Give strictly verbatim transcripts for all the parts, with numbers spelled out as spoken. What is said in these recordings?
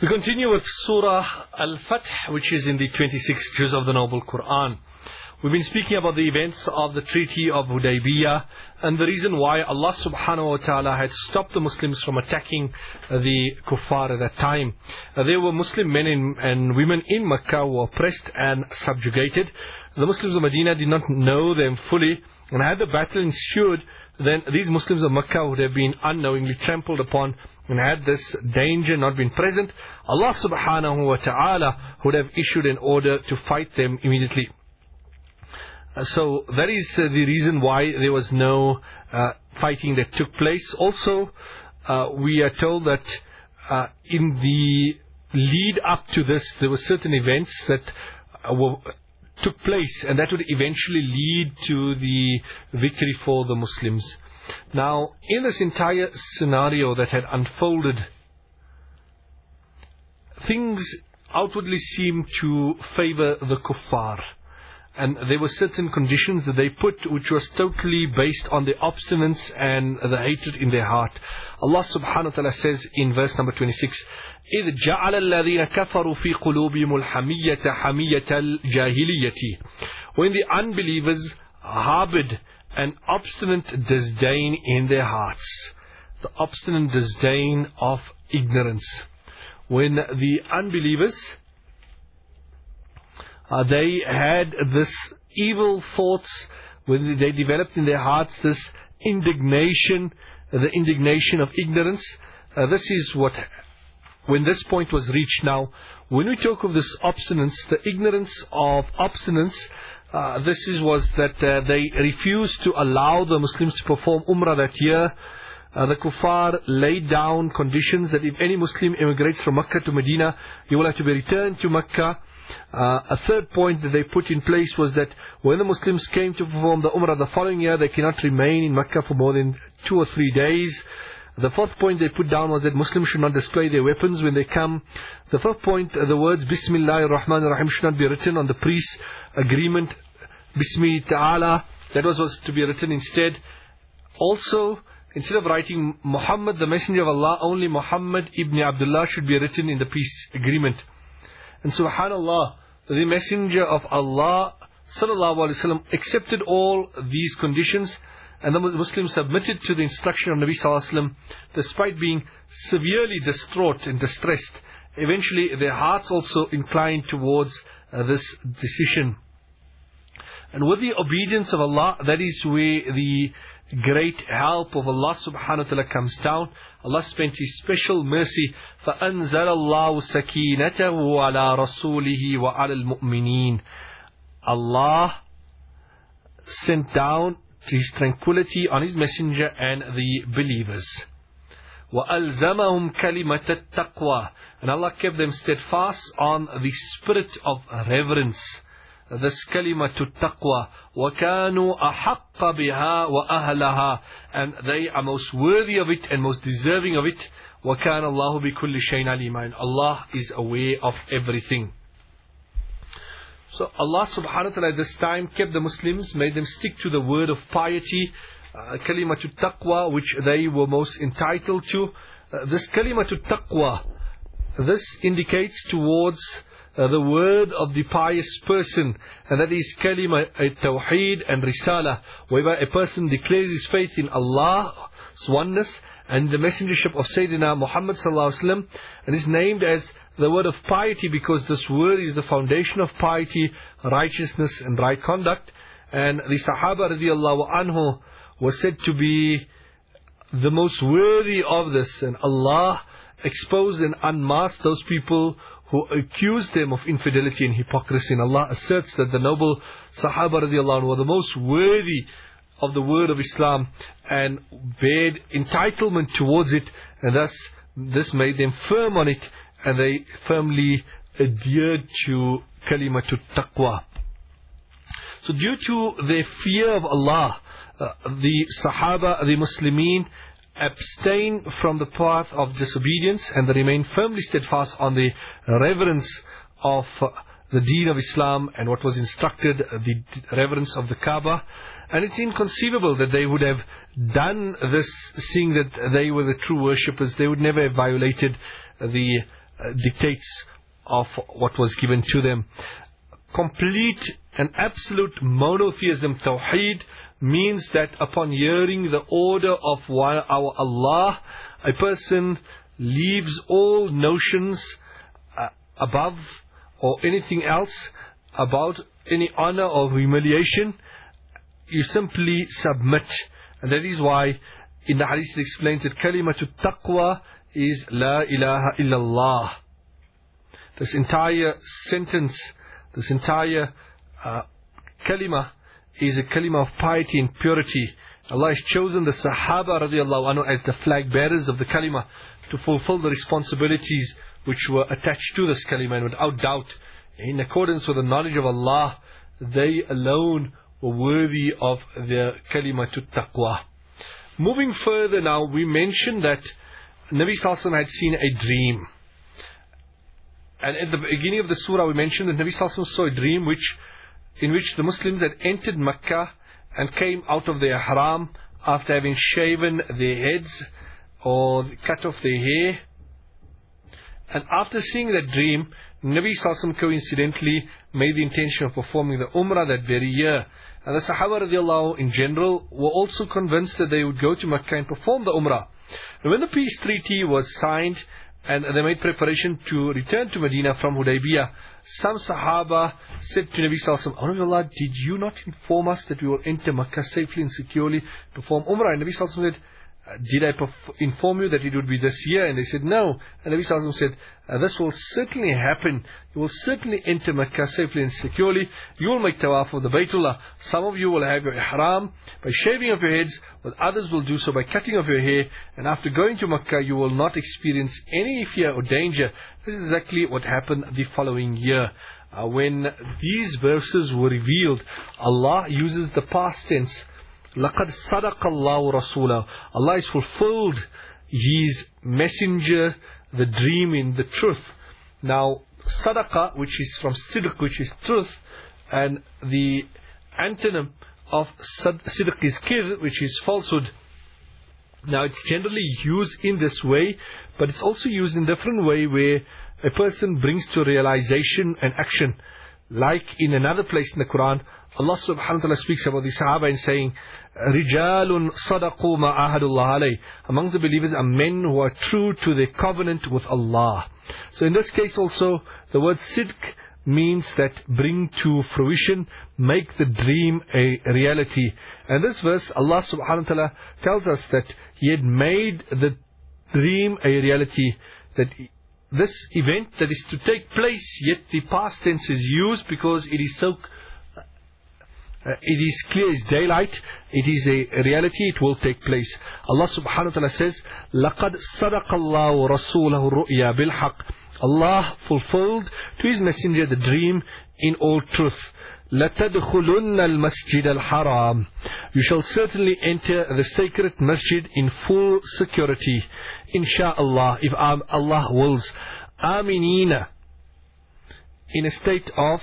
We continue with Surah Al-Fath, which is in the twenty-sixth juz of the Noble Quran. We've been speaking about the events of the Treaty of Hudaybiyah and the reason why Allah subhanahu wa ta'ala had stopped the Muslims from attacking the kuffar at that time. Uh, there were Muslim men in, and women in Mecca who were oppressed and subjugated. The Muslims of Medina did not know them fully, and had the battle ensued, then these Muslims of Mecca would have been unknowingly trampled upon, and had this danger not been present, Allah subhanahu wa ta'ala would have issued an order to fight them immediately. Uh, so that is uh, the reason why there was no uh, fighting that took place. Also, uh, we are told that uh, in the lead up to this, there were certain events that uh, were, took place, and that would eventually lead to the victory for the Muslims. Now, in this entire scenario that had unfolded, things outwardly seemed to favor the kuffar. And there were certain conditions that they put which was totally based on the obstinance and the hatred in their heart. Allah subhanahu wa ta'ala says in verse number twenty-six, إِذْ جَعَلَ الَّذِينَ كَفَرُوا فِي قُلُوبِهِمُ الْحَمِيَّةَ حَمِيَّةَ الْجَاهِلِيَّةِ. When the unbelievers harbored an obstinate disdain in their hearts, the obstinate disdain of ignorance. When the unbelievers Uh, they had this evil thoughts, when they developed in their hearts this indignation, the indignation of ignorance. Uh, this is what, when this point was reached now, when we talk of this obstinance, the ignorance of obstinance, uh, this is was that uh, they refused to allow the Muslims to perform Umrah that year. Uh, the kuffar laid down conditions that if any Muslim immigrates from Mecca to Medina, he will have to be returned to Mecca. Uh, a third point that they put in place was that when the Muslims came to perform the Umrah the following year, they cannot remain in Mecca for more than two or three days. The fourth point they put down was that Muslims should not display their weapons when they come. The fifth point, uh, the words Bismillah ar-Rahman ar-Rahim should not be written on the priest's agreement. Bismi Ta'ala, that was, was to be written instead. Also, instead of writing Muhammad, the Messenger of Allah, only Muhammad ibn Abdullah should be written in the peace agreement. And subhanallah, the Messenger of Allah sallallahu alaihi wasallam accepted all these conditions, and the Muslims submitted to the instruction of Nabi sallallahu alaihi wasallam, despite being severely distraught and distressed. Eventually their hearts also inclined towards uh, this decision. And with the obedience of Allah, that is where the great help of Allah subhanahu wa ta'ala comes down. Allah spent His special mercy. فَأَنزَلَ اللَّهُ سَكِينَتَهُ عَلَى رَسُولِهِ وَعَلَى الْمُؤْمِنِينَ. Allah sent down His tranquility on His messenger and the believers. وَأَلْزَمَهُمْ كَلِمَةَ التَّقْوَى. And Allah kept them steadfast on the spirit of reverence. This kalimatu taqwa, وَكَانُوا أَحَقَّ بِهَا وَأَهْلَهَا, and they are most worthy of it and most deserving of it. وَكَانَ اللَّهُ بِكُلِّ شَيْءٍ عَلِيمًا. Allah is aware of everything. So Allah subhanahu wa ta'ala at this time kept the Muslims, made them stick to the word of piety, uh, kalimatu taqwa, which they were most entitled to. Uh, this kalimatu taqwa, this indicates towards Uh, the word of the pious person, and that is kalima tawheed and risala, whereby a person declares his faith in Allah's oneness and the messengership of Sayyidina Muhammad sallallahu alaihi wasallam, and is named as the word of piety because this word is the foundation of piety, righteousness and right conduct. And the Sahaba radiallahu anhu was said to be the most worthy of this, and Allah exposed and unmasked those people who accused them of infidelity and hypocrisy. And Allah asserts that the noble Sahaba radiallahu anhu were the most worthy of the word of Islam and bared entitlement towards it, and thus this made them firm on it, and they firmly adhered to kalimatu taqwa. So due to their fear of Allah, uh, the Sahaba, the Muslimin, abstain from the path of disobedience, and they remain firmly steadfast on the reverence of the deen of Islam and what was instructed, the reverence of the Kaaba. And it's inconceivable that they would have done this, seeing that they were the true worshippers. They would never have violated the uh, dictates of what was given to them. Complete and absolute monotheism, Tawheed, means that upon hearing the order of our Allah, a person leaves all notions uh, above or anything else about any honor or humiliation. You simply submit. And that is why in the hadith it explains that kalimatul taqwa is La ilaha illallah. This entire sentence, this entire uh, kalima is a kalima of piety and purity. Allah has chosen the Sahaba radiallahu anhu as the flag bearers of the kalima to fulfill the responsibilities which were attached to this kalima. And without doubt, in accordance with the knowledge of Allah, they alone were worthy of the kalimatul taqwa. Moving further now, we mentioned that Nabi Sallallahu Alaihi Wasallam had seen a dream. And at the beginning of the surah we mentioned that Nabi Sallallahu Alaihi Wasallam saw a dream which, in which the Muslims had entered Makkah and came out of their haram after having shaven their heads or cut off their hair. And after seeing that dream, Nabi Sallallahu Alaihi Wasallam coincidentally made the intention of performing the Umrah that very year. And the Sahaba radiallahu in general were also convinced that they would go to Makkah and perform the Umrah. And when the peace treaty was signed and they made preparation to return to Medina from Hudaybiyah, some Sahaba said to Nabi Sallallahu Alaihi Wasallam, "Oh Allah, did you not inform us that we will enter Makkah safely and securely, perform Umrah?" And Nabi Sallallahu Alaihi Wasallam said, "Did I inform you that it would be this year?" And they said, "No." And Nabi Sallallahu Alaihi Wasallam said, uh, "This will certainly happen. You will certainly enter Makkah safely and securely. You will make tawaf of the Baytullah. Some of you will have your ihram by shaving of your heads, but others will do so by cutting of your hair. And after going to Makkah, you will not experience any fear or danger." This is exactly what happened the following year. Uh, when these verses were revealed, Allah uses the past tense. لَقَدْ صَدَقَ اللَّهُ رَسُولَهُ. Allah has fulfilled His messenger the dream in the truth. Now, Sadaqa, which is from Sidq, which is truth, and the antonym of Sidq is Kidh, which is falsehood. Now, it's generally used in this way, but it's also used in a different way where a person brings to realization and action. Like in another place in the Quran, Allah subhanahu wa ta'ala speaks about the Sahaba in saying, Rijalun sadaqu ma ahadullah alayh. Amongst the believers are men who are true to their covenant with Allah. So in this case also, the word sidq means that bring to fruition, make the dream a reality. And this verse, Allah subhanahu wa ta'ala tells us that He had made the dream a reality, that this event that is to take place, yet the past tense is used because it is so Uh, it is clear as daylight. It is a reality. It will take place. Allah subhanahu wa ta'ala says, لَقَدْ صَدَقَ اللَّهُ رَسُولَهُ الرُّؤْيَا بِالْحَقِّ. Allah fulfilled to His messenger the dream in all truth. لَتَدْخُلُنَّ الْمَسْجِدَ الْحَرَامِ. You shall certainly enter the sacred masjid in full security. Insha'Allah, if Allah wills. Aminina, in a state of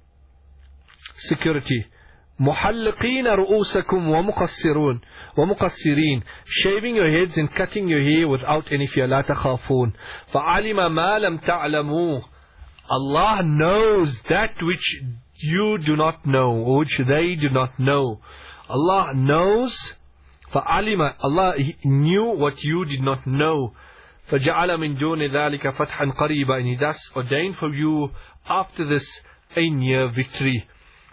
security. محلقين رؤوسكم ومقصرون ومقصرين, shaving your heads and cutting your hair without any fear. لا تخافون فعلم ما لم تعلموا. Allah knows that which you do not know, or which they do not know. Allah knows. فعلم, Allah knew what you did not know. فجعل من دون ذلك فتحا قريبا, and He thus ordained for you after this a near victory.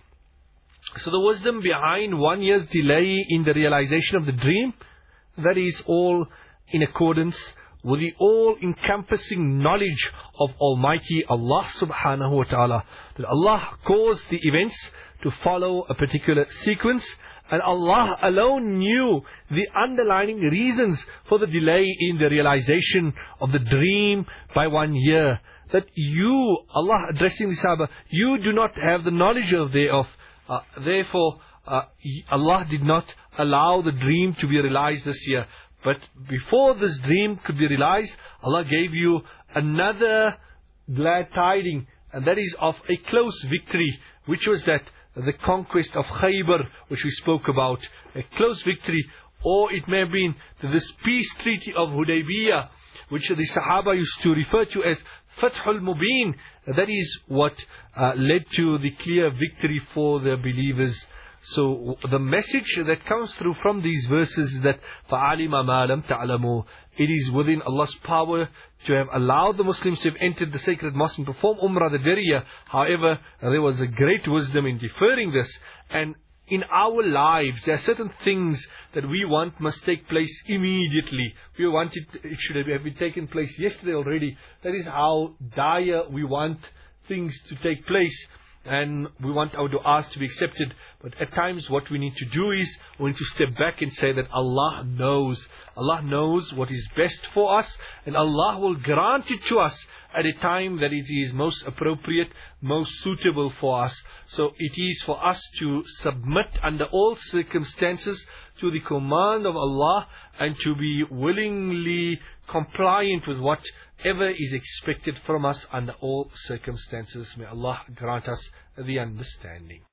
So the wisdom behind one year's delay in the realization of the dream, that is all in accordance with the all-encompassing knowledge of Almighty Allah subhanahu wa ta'ala. That Allah caused the events to follow a particular sequence, and Allah alone knew the underlying reasons for the delay in the realization of the dream by one year. That you, Allah addressing the Sahaba, you do not have the knowledge of thereof. Uh, therefore, uh, Allah did not allow the dream to be realized this year. But before this dream could be realized, Allah gave you another glad tiding, and that is of a close victory, which was that the conquest of Khaybar, which we spoke about, a close victory. Or it may have been this peace treaty of Hudaybiyah, which the Sahaba used to refer to as Fathul Mubin. That is what uh, led to the clear victory for the believers. So the message that comes through from these verses is that فَعَلِمَ مَا لَمْ تَعْلَمُوا. It is within Allah's power to have allowed the Muslims to have entered the sacred mosque and perform Umrah that very year. However, there was a great wisdom in deferring this. And in our lives, there are certain things that we want must take place immediately. We want it, it should have been taken place yesterday already. That is how dire we want things to take place. And we want our du'as to be accepted. But at times what we need to do is, we need to step back and say that Allah knows. Allah knows what is best for us. And Allah will grant it to us at a time that it is most appropriate, most suitable for us. So it is for us to submit under all circumstances to the command of Allah, and to be willingly compliant with whatever is expected from us under all circumstances. May Allah grant us the understanding.